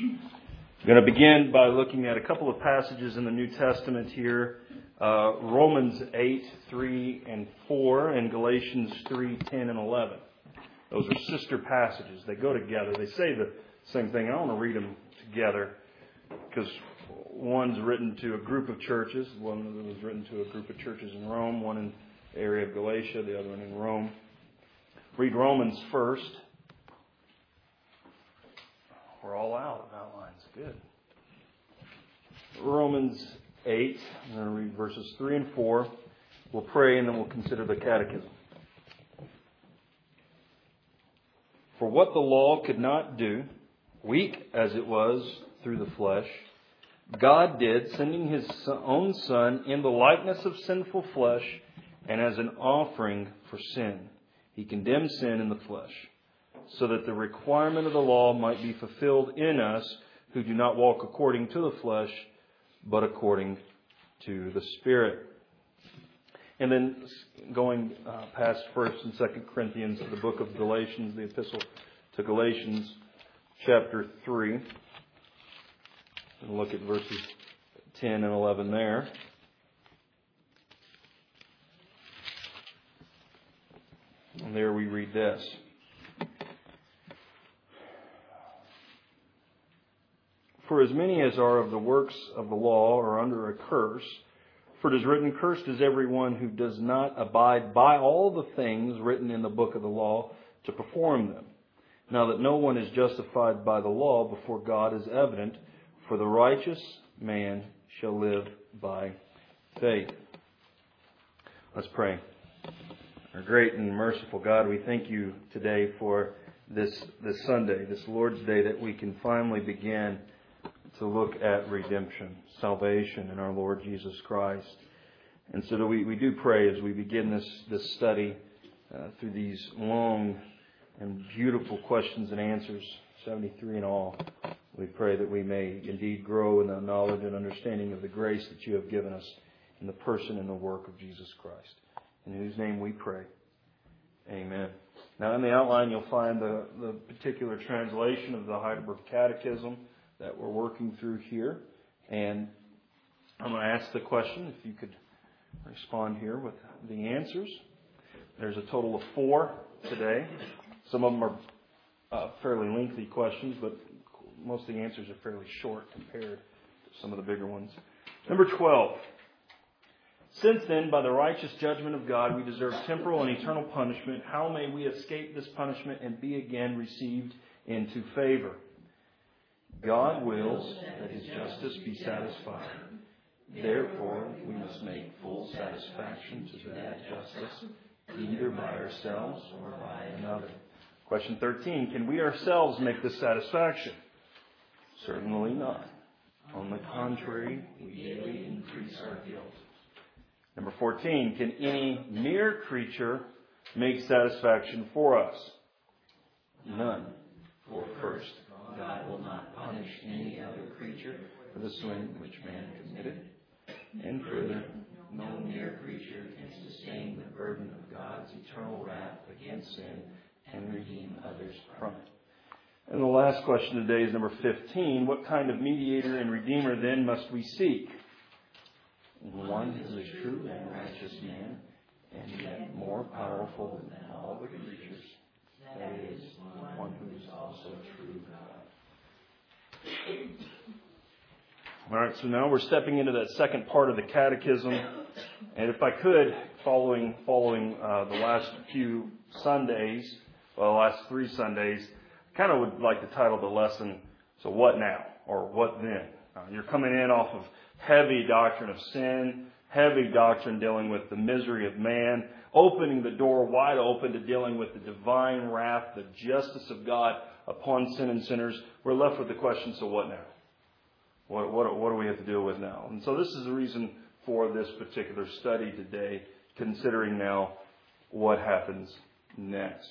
I'm going to begin by looking at a couple of passages in the New Testament here. Romans 8, 3 and 4, and Galatians 3, 10 and 11. Those are sister passages. They go together. They say the same thing. I want to read them together because one's written to a group of churches. One was written to a group of churches in Rome, one in the area of Galatia, the other one in Rome. Read Romans first. We're all out of outlines. Good. Romans 8. I'm going to read verses 3 and 4. We'll pray and then we'll consider the catechism. For what the law could not do, weak as it was through the flesh, God did, sending His own Son in the likeness of sinful flesh and as an offering for sin. He condemned sin in the flesh, so that the requirement of the law might be fulfilled in us who do not walk according to the flesh, but according to the Spirit. And then going past 1st and 2nd Corinthians to the book of Galatians, the epistle to Galatians, chapter 3. And look at verses 10 and 11 there. And there we read this. For as many as are of the works of the law are under a curse, for it is written, cursed is everyone who does not abide by all the things written in the book of the law to perform them. Now that no one is justified by the law before God is evident, for the righteous man shall live by faith. Let's pray. Our great and merciful God, we thank you today for this Sunday, this Lord's Day, that we can finally begin to look at redemption, salvation in our Lord Jesus Christ. And so that we do pray as we begin this study through these long and beautiful questions and answers, 73 in all. We pray that we may indeed grow in the knowledge and understanding of the grace that you have given us in the person and the work of Jesus Christ. In whose name we pray. Amen. Now in the outline you'll find the particular translation of the Heidelberg Catechism that we're working through here. And I'm going to ask the question, if you could respond here with the answers. There's a total of 4 today. Some of them are fairly lengthy questions, but most of the answers are fairly short compared to some of the bigger ones. Number 12. Since then, by the righteous judgment of God, we deserve temporal and eternal punishment. How may we escape this punishment and be again received into favor? God wills that His justice be satisfied. Therefore, we must make full satisfaction to that justice, either by ourselves or by another. Question 13. Can we ourselves make this satisfaction? Certainly not. On the contrary, we daily increase our guilt. Number 14. Can any mere creature make satisfaction for us? None. For first, God will not punish any other creature for the sin which man committed. And further, no mere creature can sustain the burden of God's eternal wrath against sin and redeem others from it. And the last question today is number 15. What kind of mediator and redeemer then must we seek? One who is true and righteous man, and yet more powerful than all the creatures. That is, one who is also true God. All right, so now we're stepping into that second part of the catechism. And if I could, following the last few Sundays, well, the last 3 Sundays, I kind of would like to title the lesson, So What Now? Or What Then? You're coming in off of heavy doctrine of sin, heavy doctrine dealing with the misery of man, opening the door wide open to dealing with the divine wrath, the justice of God upon sin and sinners. We're left with the question, so what now? What do we have to deal with now? And so this is the reason for this particular study today, considering now what happens next.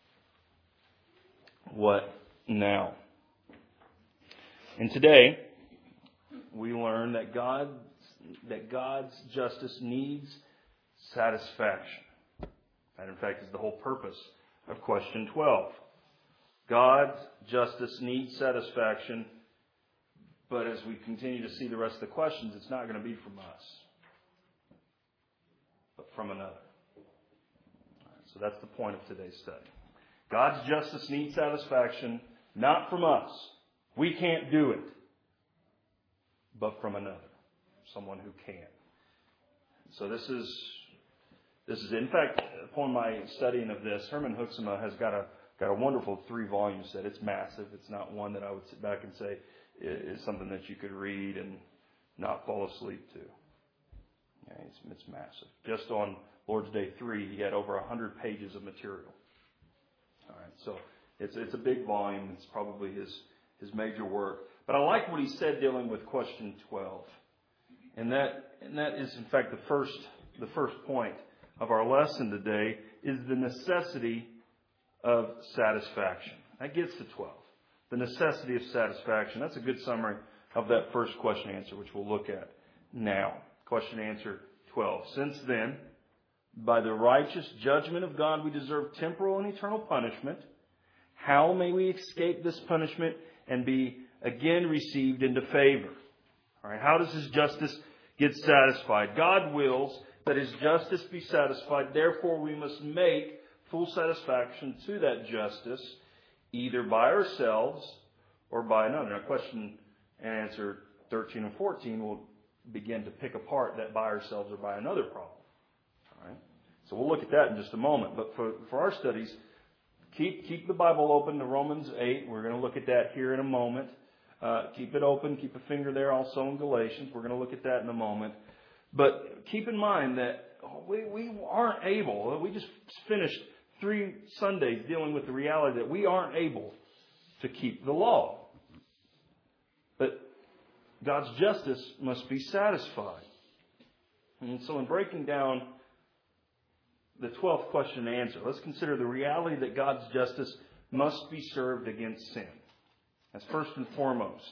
What now? And today, we learn that God's justice needs satisfaction. That, in fact, is the whole purpose of question 12. God's justice needs satisfaction, But as we continue to see the rest of the questions, it's not going to be from us, but from another. So that's the point of today's study. God's justice needs satisfaction, not from us. We can't do it, but from another, someone who can. So this is in fact, upon my studying of this, Herman Hoeksema has got a wonderful 3-volume set. It's massive. It's not one that I would sit back and say is something that you could read and not fall asleep to. Yeah, it's massive. Just on Lord's Day 3, he had over 100 pages of material. All right, so it's a big volume. It's probably his major work. But I like what he said dealing with question 12, and that is in fact the first point of our lesson today is the necessity of satisfaction. That gets to 12. The necessity of satisfaction. That's a good summary of that first question answer, which we'll look at now. Question answer 12. Since then, by the righteous judgment of God, we deserve temporal and eternal punishment. How may we escape this punishment and be again received into favor? All right, how does His justice get satisfied? God wills that His justice be satisfied. Therefore, we must make full satisfaction to that justice, either by ourselves or by another. Now, question and answer 13 and 14 will begin to pick apart that by ourselves or by another problem. All right? So we'll look at that in just a moment. But for our studies, keep the Bible open to Romans 8. We're going to look at that here in a moment. Keep it open. Keep a finger there also in Galatians. We're going to look at that in a moment. But keep in mind that we aren't able. We just finished 3 Sundays dealing with the reality that we aren't able to keep the law. But God's justice must be satisfied. And so in breaking down the 12th question and answer, let's consider the reality that God's justice must be served against sin. That's first and foremost.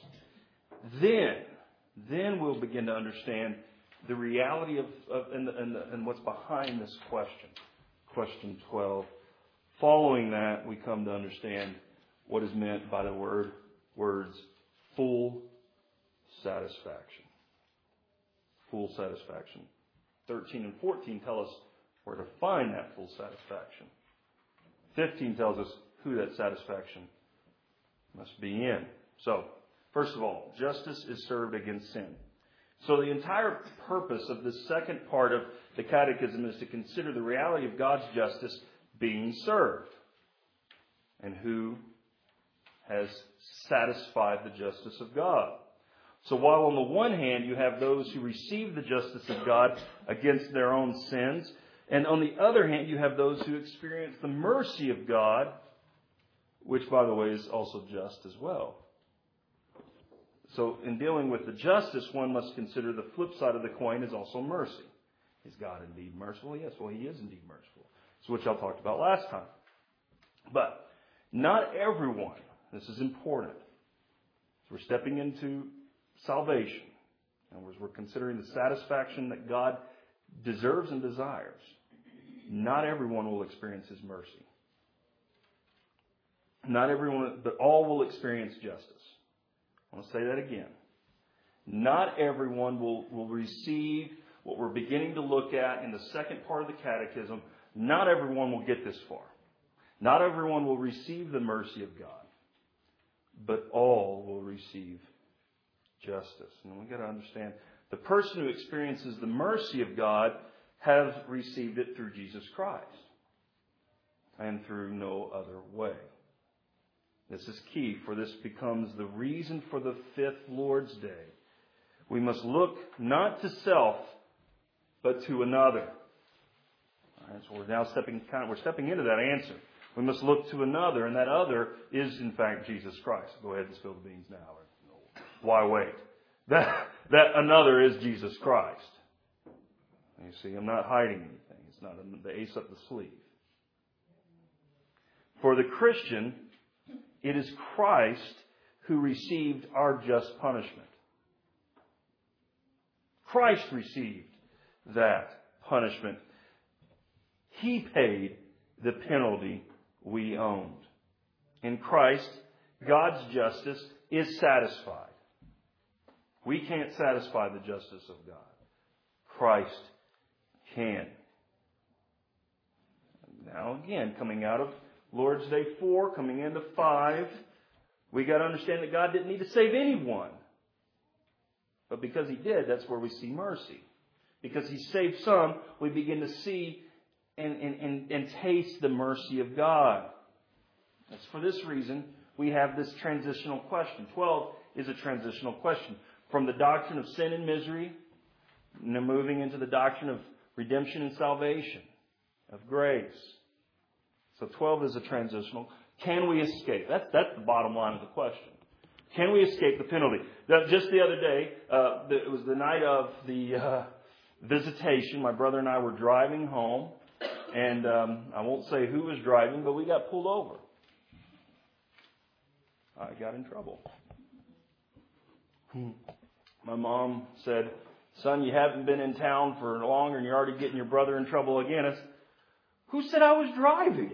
Then we'll begin to understand the reality of what's behind this question. Question 12. Following that, we come to understand what is meant by the words full satisfaction. Full satisfaction. 13 and 14 tell us where to find that full satisfaction. 15 tells us who that satisfaction must be in. So, first of all, justice is served against sin. So the entire purpose of this second part of the Catechism is to consider the reality of God's justice being served and who has satisfied the justice of God. So while on the one hand you have those who receive the justice of God against their own sins, and on the other hand you have those who experience the mercy of God, which by the way is also just as well. So in dealing with the justice, one must consider the flip side of the coin is also mercy. Is God indeed merciful? Yes, well, He is indeed merciful. So which I talked about last time. But not everyone, this is important. So we're stepping into salvation. And we're considering the satisfaction that God deserves and desires. Not everyone will experience His mercy. Not everyone, but all will experience justice. I want to say that again. Not everyone will receive what we're beginning to look at in the second part of the Catechism. Not everyone will get this far. Not everyone will receive the mercy of God. But all will receive justice. And we've got to understand, the person who experiences the mercy of God has received it through Jesus Christ. And through no other way. This is key, for this becomes the reason for the 5th Lord's Day. We must look not to self, but to another. All right, so we're now stepping into that answer. We must look to another, and that other is, in fact, Jesus Christ. Go ahead and spill the beans now. Why wait? That another is Jesus Christ. You see, I'm not hiding anything. It's not the ace up the sleeve. For the Christian, it is Christ who received our just punishment. Christ received that punishment. He paid the penalty we owned. In Christ, God's justice is satisfied. We can't satisfy the justice of God. Christ can. Now again, coming out of Lord's Day 4, coming into 5, we got to understand that God didn't need to save anyone. But because He did, that's where we see mercy. Because He saved some, we begin to see and taste the mercy of God. That's for this reason we have this transitional question. 12 is a transitional question. From the doctrine of sin and misery, moving into the doctrine of redemption and salvation, of grace. So 12 is a transitional. Can we escape? That's the bottom line of the question. Can we escape the penalty? Just the other day, it was the night of the visitation. My brother and I were driving home. And I won't say who was driving, but we got pulled over. I got in trouble. My mom said, "Son, you haven't been in town for long and you're already getting your brother in trouble again." I said, "Who said I was driving?"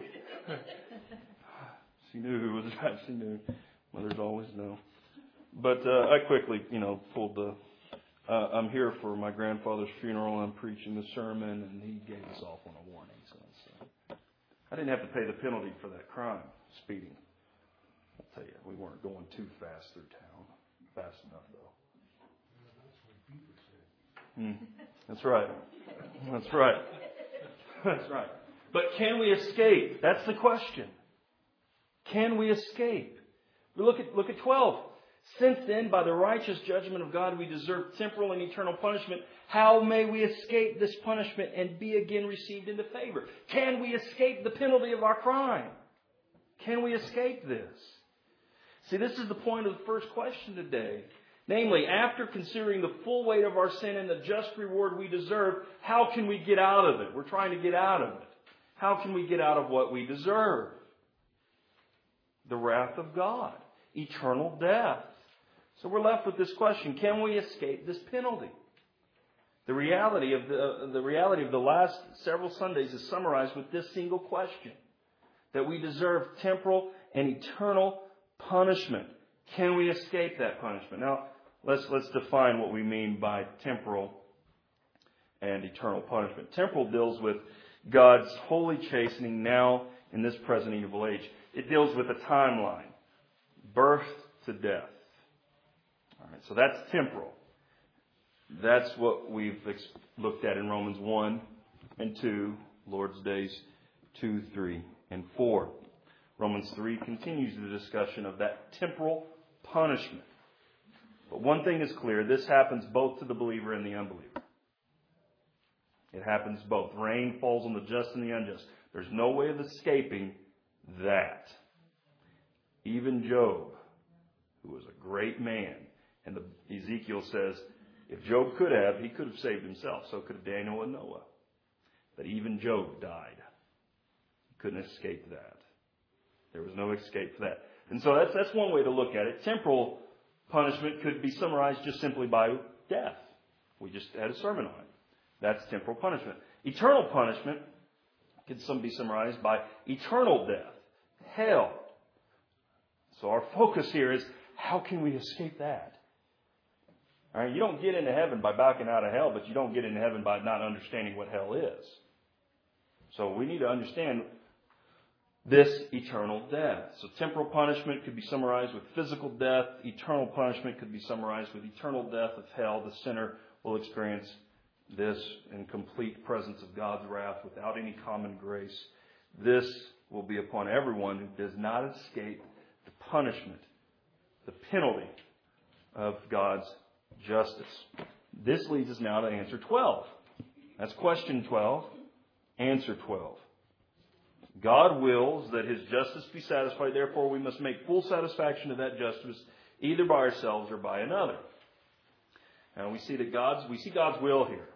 She knew who was driving. She knew. Mothers always know. But I quickly, pulled the... I'm here for my grandfather's funeral. I'm preaching the sermon, and he gave us off on a warning. So I didn't have to pay the penalty for that crime, speeding. I'll tell you, we weren't going too fast through town. Fast enough, though. That's right. That's right. That's right. But can we escape? That's the question. Can we escape? Look at 12. Since then, by the righteous judgment of God, we deserve temporal and eternal punishment. How may we escape this punishment and be again received into favor? Can we escape the penalty of our crime? Can we escape this? See, this is the point of the first question today. Namely, after considering the full weight of our sin and the just reward we deserve, how can we get out of it? We're trying to get out of it. How can we get out of what we deserve? The wrath of God. Eternal death. So we're left with this question: can we escape this penalty? The reality of the last several Sundays is summarized with this single question: that we deserve temporal and eternal punishment. Can we escape that punishment? Now, let's define what we mean by temporal and eternal punishment. Temporal deals with God's holy chastening now in this present evil age. It deals with a timeline, birth to death. All right, so that's temporal. That's what we've looked at in Romans 1 and 2, Lord's Days 2, 3, and 4. Romans 3 continues the discussion of that temporal punishment. But one thing is clear: this happens both to the believer and the unbeliever. It happens both. Rain falls on the just and the unjust. There's no way of escaping that. Even Job, who was a great man, and Ezekiel says, if Job could have, he could have saved himself. So could Daniel and Noah. But even Job died. He couldn't escape that. There was no escape for that. And so that's one way to look at it. Temporal punishment could be summarized just simply by death. We just had a sermon on it. That's temporal punishment. Eternal punishment could be summarized by eternal death, hell. So our focus here is, how can we escape that? All right, you don't get into heaven by backing out of hell, but you don't get into heaven by not understanding what hell is. So we need to understand this eternal death. So temporal punishment could be summarized with physical death. Eternal punishment could be summarized with eternal death of hell. The sinner will experience this in complete presence of God's wrath without any common grace. This will be upon everyone who does not escape the punishment, the penalty of God's justice. This leads us now to answer 12. That's question 12. Answer 12. God wills that His justice be satisfied. Therefore, we must make full satisfaction of that justice, either by ourselves or by another. And we see God's will here.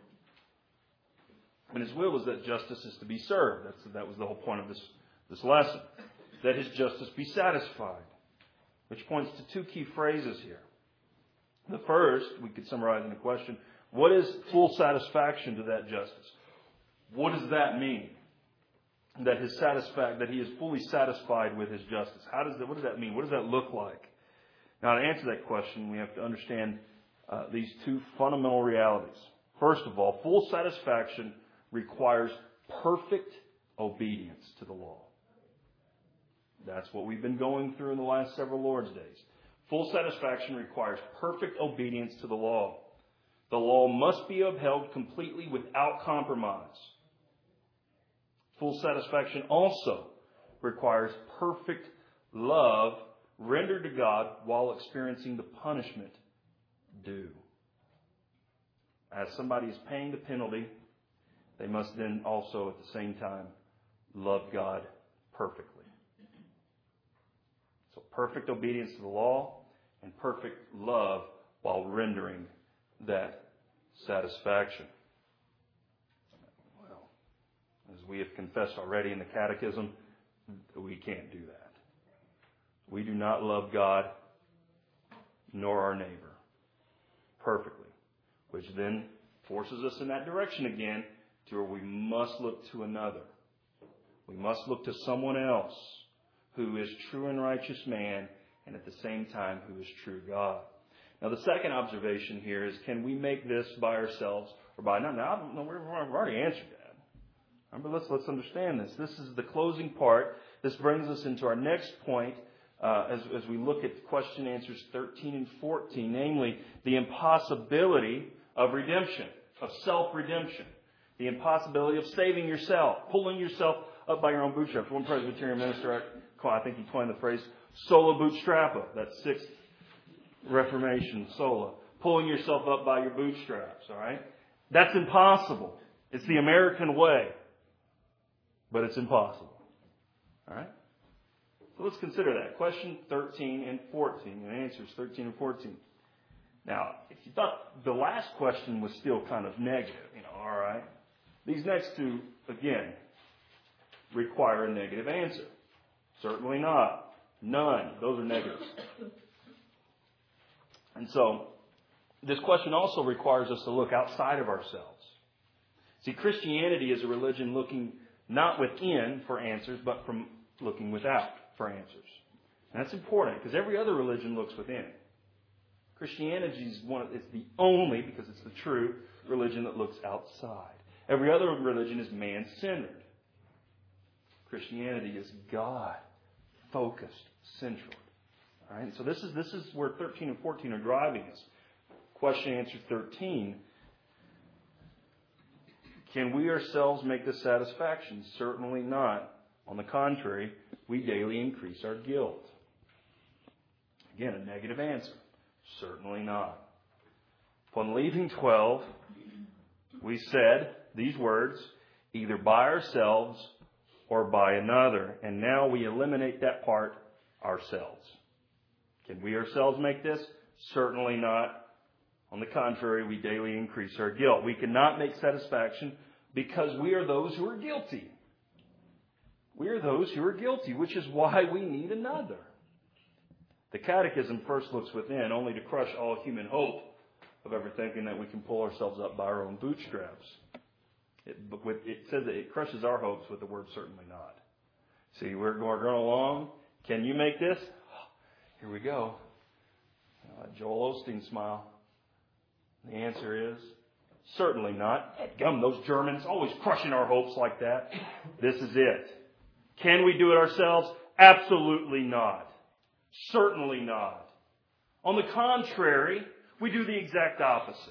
And His will is that justice is to be served. That was the whole point of this lesson. That His justice be satisfied. Which points to two key phrases here. The first, we could summarize in a question: what is full satisfaction to that justice? What does that mean? That He is fully satisfied with His justice. What does that mean? What does that look like? Now, to answer that question, we have to understand these two fundamental realities. First of all, full satisfaction requires perfect obedience to the law. That's what we've been going through in the last several Lord's days. Full satisfaction requires perfect obedience to the law. The law must be upheld completely without compromise. Full satisfaction also requires perfect love rendered to God while experiencing the punishment due. As somebody is paying the penalty, they must then also at the same time love God perfectly. So perfect obedience to the law and perfect love while rendering that satisfaction. Well, as we have confessed already in the Catechism, we can't do that. We do not love God nor our neighbor perfectly, which then forces us in that direction again to where we must look to another. We must look to someone else who is true and righteous man and at the same time who is true God. Now the second observation here is, can we make this by ourselves or by... No, we've already answered that. But let's understand this. This is the closing part. This brings us into our next point as we look at question answers 13 and 14, namely the impossibility of redemption, of self-redemption. The impossibility of saving yourself, pulling yourself up by your own bootstraps. One Presbyterian minister, I think he coined the phrase sola bootstrappa, that sixth Reformation, sola. Pulling yourself up by your bootstraps, all right? That's impossible. It's the American way, but it's impossible. All right? So let's consider that. Question 13 and 14, and answers 13 and 14. Now, if you thought the last question was still kind of negative, all right, these next two, again, require a negative answer. Certainly not. None. Those are negatives. And so, this question also requires us to look outside of ourselves. See, Christianity is a religion looking not within for answers, but from looking without for answers. And that's important, because every other religion looks within. Christianity is the only, because it's the true, religion that looks outside. Every other religion is man-centered. Christianity is God-focused, central. All right? So this is where 13 and 14 are driving us. Question answer 13. Can we ourselves make this satisfaction? Certainly not. On the contrary, we daily increase our guilt. Again, a negative answer. Certainly not. Upon leaving 12, we said these words, either by ourselves or by another. And now we eliminate that part, ourselves. Can we ourselves make this? Certainly not. On the contrary, we daily increase our guilt. We cannot make satisfaction because we are those who are guilty. We are those who are guilty, which is why we need another. The Catechism first looks within, only to crush all human hope of ever thinking that we can pull ourselves up by our own bootstraps. It says that it crushes our hopes with the word certainly not. See, we're going along. Can you make this? Here we go. Joel Osteen smile. The answer is certainly not. Gum, those Germans always crushing our hopes like that. This is it. Can we do it ourselves? Absolutely not. Certainly not. On the contrary, we do the exact opposite.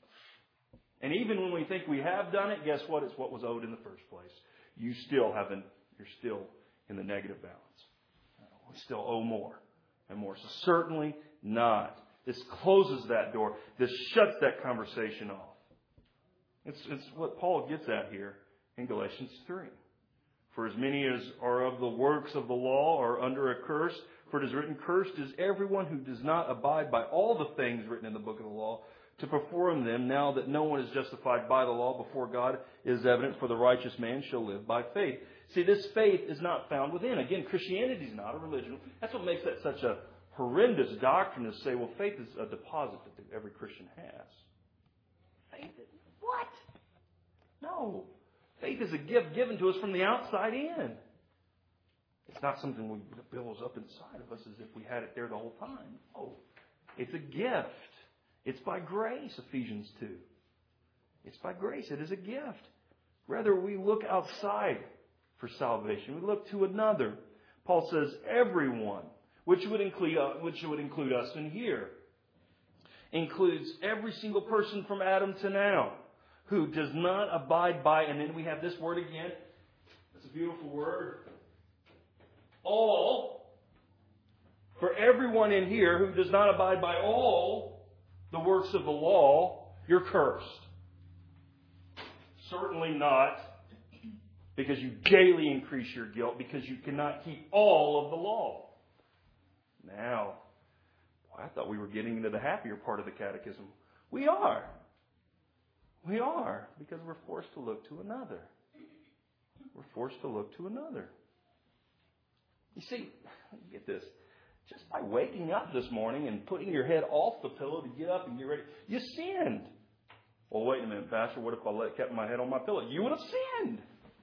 And even when we think we have done it, guess what? It's what was owed in the first place. You're still in the negative balance. We still owe more and more. So certainly not. This closes that door. This shuts that conversation off. It's what Paul gets at here in Galatians 3. For as many as are of the works of the law are under a curse, for it is written, cursed is everyone who does not abide by all the things written in the book of the law to perform them, now that no one is justified by the law before God is evident, for the righteous man shall live by faith. See, this faith is not found within. Again, Christianity is not a religion. That's what makes that such a horrendous doctrine, to say, well, faith is a deposit that every Christian has. Faith is what? No. Faith is a gift given to us from the outside in. It's not something that builds up inside of us as if we had it there the whole time. Oh, it's a gift. It's by grace, Ephesians 2. It's by grace. It is a gift. Rather, we look outside for salvation. We look to another. Paul says, everyone, which would include us in here, includes every single person from Adam to now who does not abide by, and then we have this word again. It's a beautiful word. All. For everyone in here who does not abide by all the works of the law, you're cursed. Certainly not because you daily increase your guilt, because you cannot keep all of the law. Now, I thought we were getting into the happier part of the catechism. We are. We are, because we're forced to look to another. We're forced to look to another. You see, get this. Just by waking up this morning and putting your head off the pillow to get up and get ready, you sinned. Well, wait a minute, Pastor. What if I kept my head on my pillow? You would have sinned.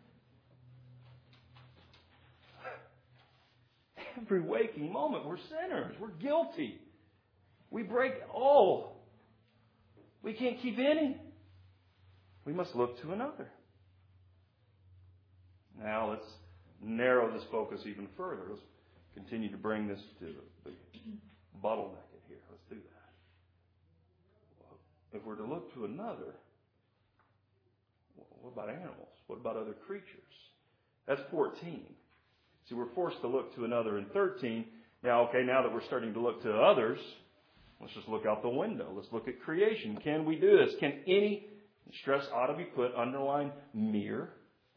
Every waking moment, we're sinners. We're guilty. We break all. We can't keep any. We must look to another. Now let's narrow this focus even further. Let's continue to bring this to the bottleneck here. Let's do that. If we're to look to another, what about animals? What about other creatures? That's 14. See, we're forced to look to another in 13. Now that we're starting to look to others, let's just look out the window. Let's look at creation. Can we do this? Can any, stress ought to be put, underline, mere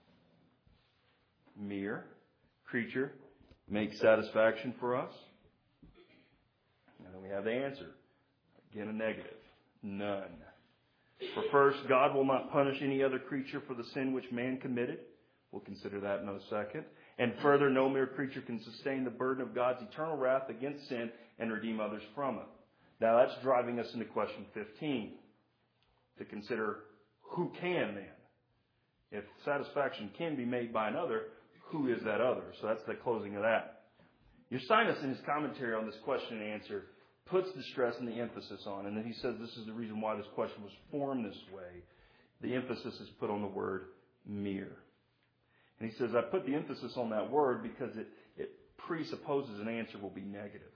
creature make satisfaction for us? And then we have the answer. Again, a negative. None. For first, God will not punish any other creature for the sin which man committed. We'll consider that in a second. And further, no mere creature can sustain the burden of God's eternal wrath against sin and redeem others from it. Now that's driving us into question 15. To consider who can then? If satisfaction can be made by another, who is that other? So that's the closing of that. Ursinus, in his commentary on this question and answer, puts the stress and the emphasis on. And then he says this is the reason why this question was formed this way. The emphasis is put on the word mere. And he says, I put the emphasis on that word because it presupposes an answer will be negative.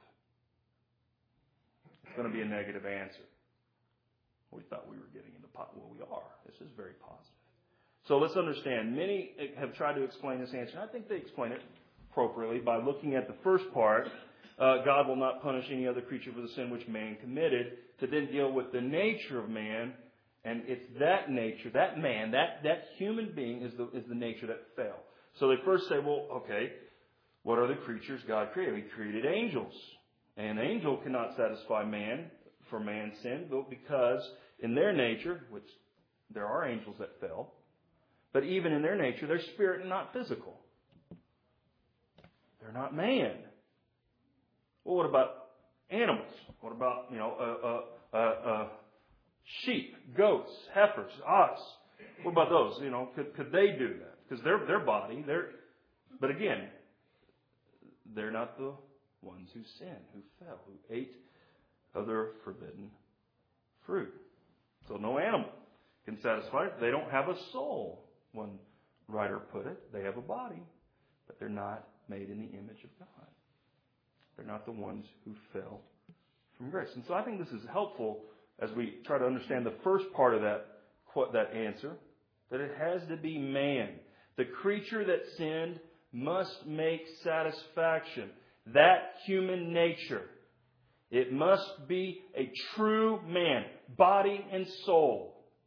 It's going to be a negative answer. We thought we were getting into well, we are. This is very positive. So let's understand. Many have tried to explain this answer, and I think they explain it appropriately by looking at the first part, God will not punish any other creature for the sin which man committed, to then deal with the nature of man. And it's that nature, that man, that human being is the nature that fell. So they first say, well, okay, what are the creatures God created? He created angels. An angel cannot satisfy man for man's sin, because in their nature, which there are angels that fell, but even in their nature, they're spirit and not physical. They're not man. Well, what about animals? What about, sheep, goats, heifers, ox? What about those? Could they do that? Because their body, but again, they're not the ones who sinned, who fell, who ate of their forbidden fruit. So no animal can satisfy it. They don't have a soul. One writer put it. They have a body, but they're not made in the image of God. They're not the ones who fell from grace. And so I think this is helpful as we try to understand the first part of that answer, that it has to be man. The creature that sinned must make satisfaction. That human nature. It must be a true man, body and soul.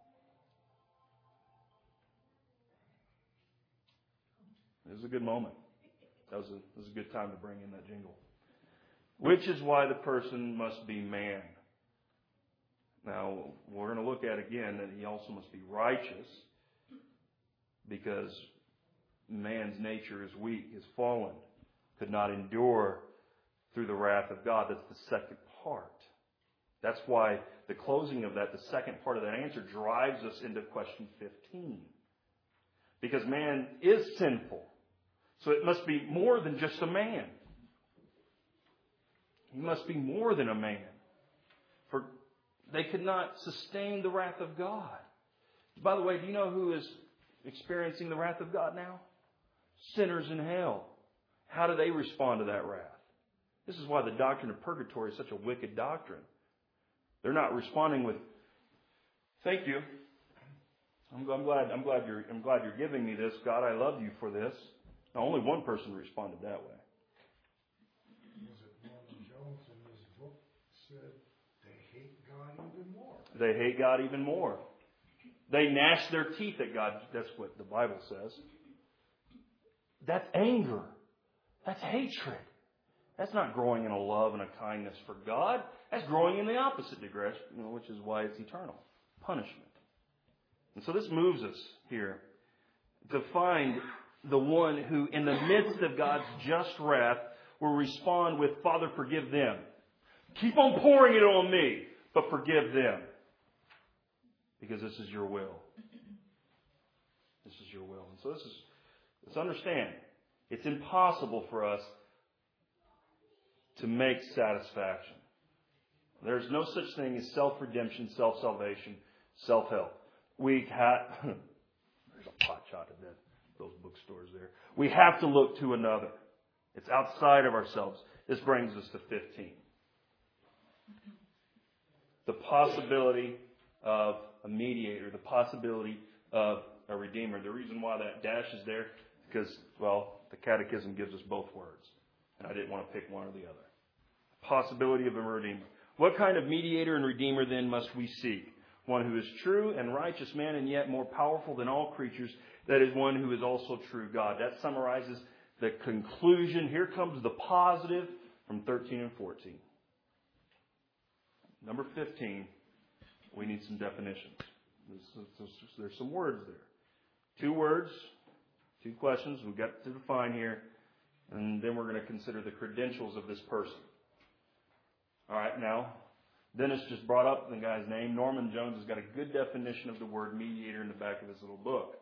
This is a good moment. This is a good time to bring in that jingle. Which is why the person must be man. Now, we're going to look at again that he also must be righteous, because man's nature is weak, is fallen, could not endure through the wrath of God. That's the second part. That's why the closing of that, the second part of that answer, drives us into question 15. Because man is sinful. So it must be more than just a man. He must be more than a man. For They could not sustain the wrath of God. By the way, do you know who is experiencing the wrath of God now? Sinners in hell. How do they respond to that wrath? This is why the doctrine of purgatory is such a wicked doctrine. They're not responding with, "Thank you. I'm glad you're giving me this. God, I love you for this." Now, only one person responded that way. Was it Norman Jones in his book said they hate God even more? They hate God even more. They gnash their teeth at God. That's what the Bible says. That's anger. That's hatred. That's not growing in a love and a kindness for God. That's growing in the opposite direction, which is why it's eternal punishment. And so this moves us here to find the one who, in the midst of God's just wrath, will respond with, "Father, forgive them. Keep on pouring it on me, but forgive them. Because this is your will." This is your will. And so let's understand. It's impossible for us to make satisfaction. There's no such thing as self-redemption, self-salvation, self-help. There's a pot shot at those bookstores there. We have to look to another. It's outside of ourselves. This brings us to 15. The possibility of a mediator, the possibility of a redeemer. The reason why that dash is there, because, the Catechism gives us both words. And I didn't want to pick one or the other. Possibility of a redeemer. What kind of mediator and redeemer then must we seek? One who is true and righteous man and yet more powerful than all creatures. That is one who is also true God. That summarizes the conclusion. Here comes the positive from 13 and 14. Number 15, we need some definitions. There's some words there. 2 words, 2 questions we've got to define here. And then we're going to consider the credentials of this person. All right, now, Dennis just brought up the guy's name. Norman Jones has got a good definition of the word mediator in the back of his little book.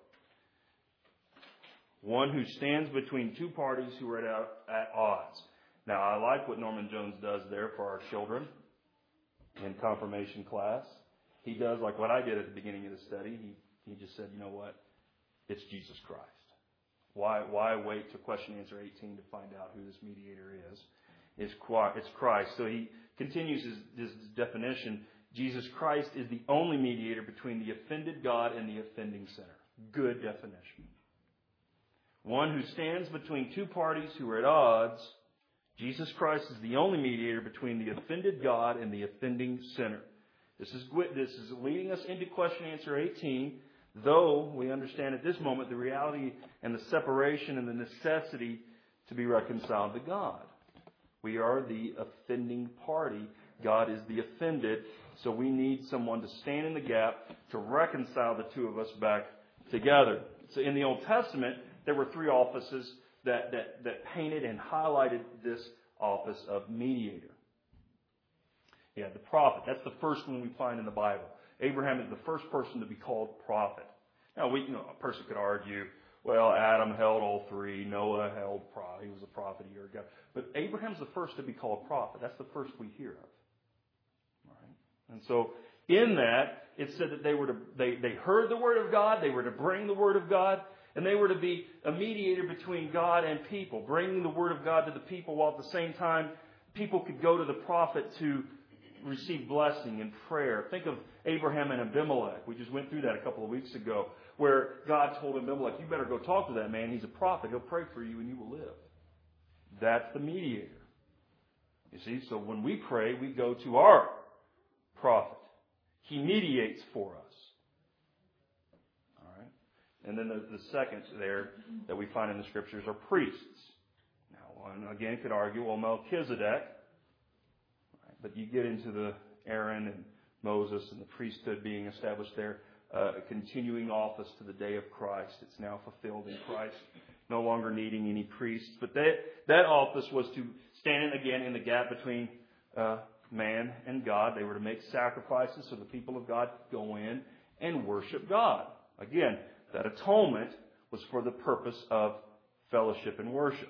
One who stands between 2 parties who are at odds. Now, I like what Norman Jones does there for our children in confirmation class. He does like what I did at the beginning of the study. He just said, you know what? It's Jesus Christ. Why wait to question answer 18 to find out who this mediator is? It's Christ. So he continues his definition. Jesus Christ is the only mediator between the offended God and the offending sinner. Good definition. One who stands between 2 parties who are at odds. Jesus Christ is the only mediator between the offended God and the offending sinner. This is leading us into question answer 18, though we understand at this moment the reality and the separation and the necessity to be reconciled to God. We are the offending party. God is the offended. So we need someone to stand in the gap to reconcile the 2 of us back together. So in the Old Testament, there were 3 offices that painted and highlighted this office of mediator. Yeah, the prophet. That's the first one we find in the Bible. Abraham is the first person to be called prophet. Now, a person could argue, well, Adam held all 3. Noah held he was a prophet a year ago. But Abraham's the first to be called prophet. That's the first we hear of. All right? And so in that, it said that they heard the word of God. They were to bring the word of God. And they were to be a mediator between God and people, bringing the word of God to the people while at the same time people could go to the prophet to receive blessing and prayer. Think of Abraham and Abimelech. We just went through that a couple of weeks ago, where God told Abimelech, you better go talk to that man. He's a prophet. He'll pray for you and you will live. That's the mediator. You see, so when we pray, we go to our prophet. He mediates for us. All right. And then the second there that we find in the Scriptures are priests. Now, one again could argue, well, Melchizedek. But you get into the Aaron and Moses and the priesthood being established there, a continuing office to the day of Christ. It's now fulfilled in Christ, no longer needing any priests. But that office was to stand again in the gap between man and God. They were to make sacrifices so the people of God could go in and worship God. Again, that atonement was for the purpose of fellowship and worship.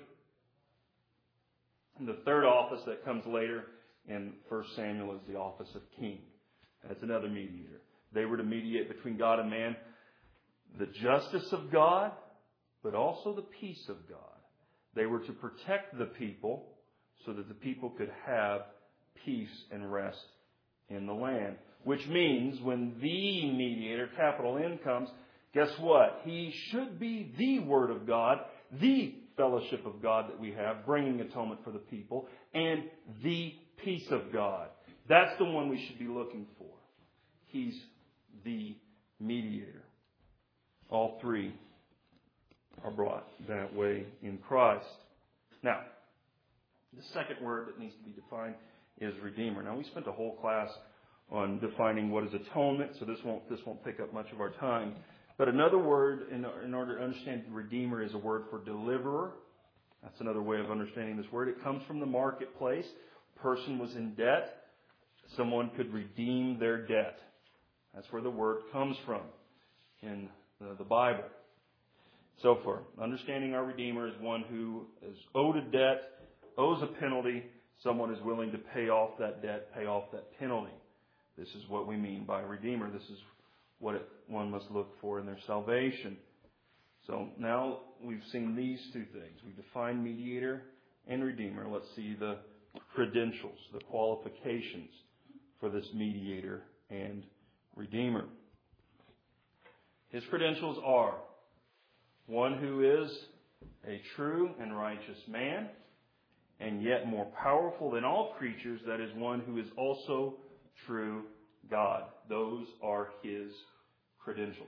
And the third office that comes later in 1 Samuel is the office of king. That's another mediator. They were to mediate between God and man the justice of God, but also the peace of God. They were to protect the people so that the people could have peace and rest in the land. Which means when the mediator, capital N, comes, guess what? He should be the Word of God, the fellowship of God that we have, bringing atonement for the people, and the peace of God. That's the one we should be looking for. He's the mediator. All three are brought that way in Christ. Now, the second word that needs to be defined is Redeemer. Now, we spent a whole class on defining what is atonement, so this won't take up much of our time. But another word, in order to understand Redeemer, is a word for deliverer. That's another way of understanding this word. It comes from the marketplace. A person was in debt. Someone could redeem their debt. That's where the word comes from in the Bible. So for understanding our Redeemer is one who is owed a debt, owes a penalty. Someone is willing to pay off that debt, pay off that penalty. This is what we mean by Redeemer. This is what one must look for in their salvation. So now we've seen these two things. We've defined mediator and Redeemer. Let's see the credentials, the qualifications for this mediator and Redeemer. His credentials are one who is a true and righteous man, and yet more powerful than all creatures, that is one who is also true God. Those are his credentials.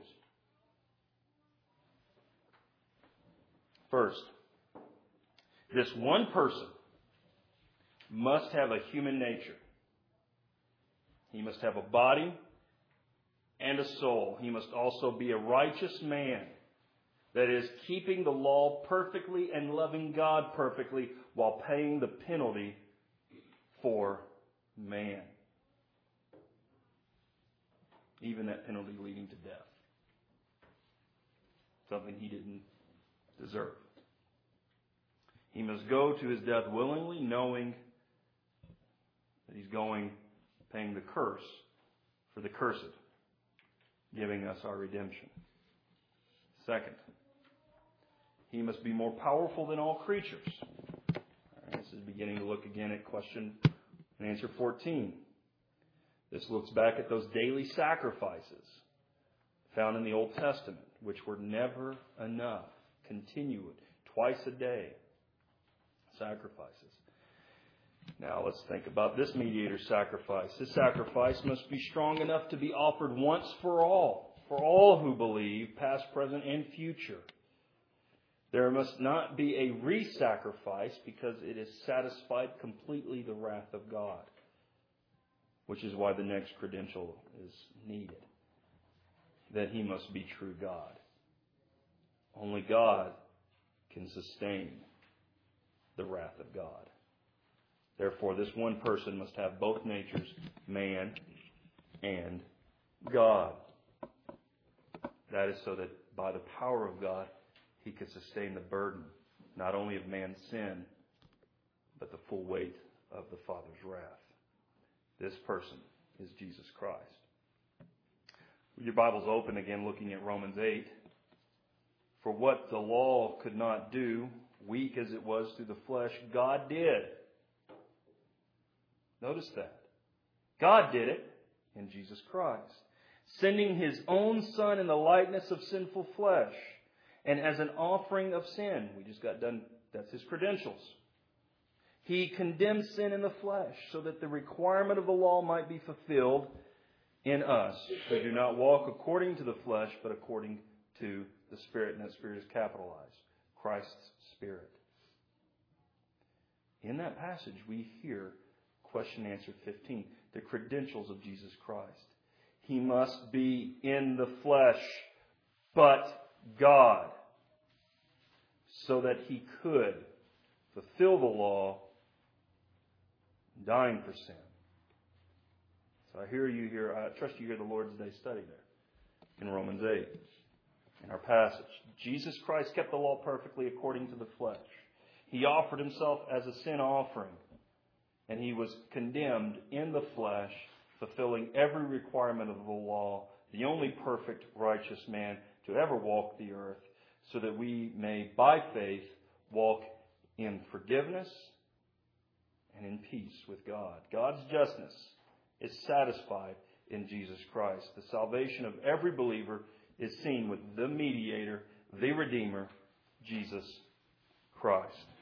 First, this one person must have a human nature. He must have a body and a soul. He must also be a righteous man. That is, keeping the law perfectly and loving God perfectly while paying the penalty for man. Even that penalty leading to death. Something he didn't deserve. He must go to his death willingly, knowing that he's going, paying the curse for the cursed, giving us our redemption. Second, he must be more powerful than all creatures. All right, this is beginning to look again at question and answer 14. This looks back at those daily sacrifices found in the Old Testament, which were never enough, continued, twice a day sacrifices. Now let's think about this mediator's sacrifice. His sacrifice must be strong enough to be offered once for all who believe, past, present, and future. There must not be a re-sacrifice because it has satisfied completely the wrath of God, which is why the next credential is needed. That he must be true God. Only God can sustain the wrath of God. Therefore, this one person must have both natures, man and God. That is so that by the power of God, he could sustain the burden, not only of man's sin, but the full weight of the Father's wrath. This person is Jesus Christ. With your Bibles open again, looking at Romans 8. For what the law could not do, weak as it was through the flesh, God did. Notice that. God did it in Jesus Christ, sending his own Son in the likeness of sinful flesh, and as an offering of sin. We just got done. That's his credentials. He condemned sin in the flesh so that the requirement of the law might be fulfilled in us who do not walk according to the flesh, but according to the Spirit. And that Spirit is capitalized. Christ's Spirit. In that passage, we hear question and answer 15. The credentials of Jesus Christ. He must be in the flesh, but God, so that he could fulfill the law, dying for sin. So I trust you hear the Lord's Day study there in Romans 8, in our passage. Jesus Christ kept the law perfectly according to the flesh. He offered himself as a sin offering, and he was condemned in the flesh fulfilling every requirement of the law, the only perfect, righteous man to ever walk the earth, so that we may, by faith, walk in forgiveness and in peace with God. God's justness is satisfied in Jesus Christ. The salvation of every believer is seen with the mediator, the Redeemer, Jesus Christ.